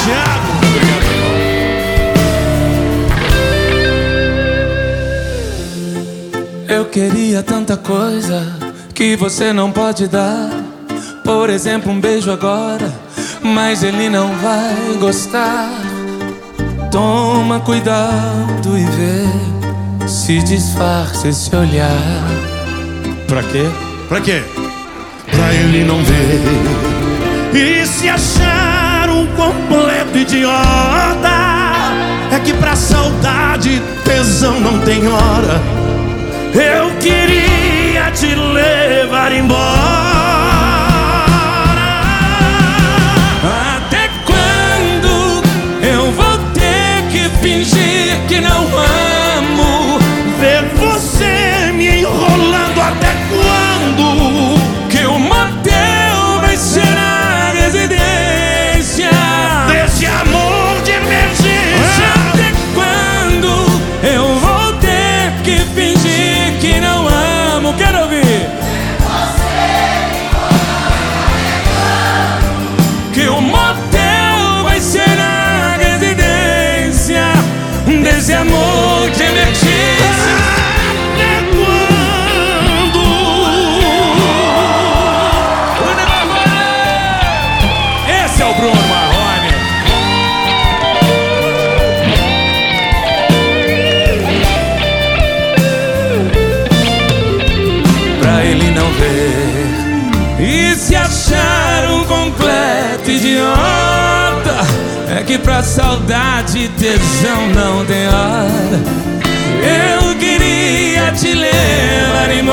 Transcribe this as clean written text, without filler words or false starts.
Thiago. Eu queria tanta coisa que você não pode dar. Por exemplo, um beijo agora, mas ele não vai gostar. Toma cuidado e vê se disfarça esse olhar. Pra quê? Pra quê? Pra ele não ver e se achar um completo idiota. É que pra saudade tesão não tem hora. Eu queria te levar embora. Até quando eu vou ter que fingir que não amo? Ver você me enrolando. Até quando Que o motel vai ser a residência desse amor de emergência? Até quando eu vou ter que fingir que não amo? Quero ouvir. Que o motel vai ser a residência desse amor de emergência. Esse é o Bruno Marrone. Pra ele não ver e se achar um completo idiota. É que pra saudade tesão não tem hora. Eu queria te levar embora.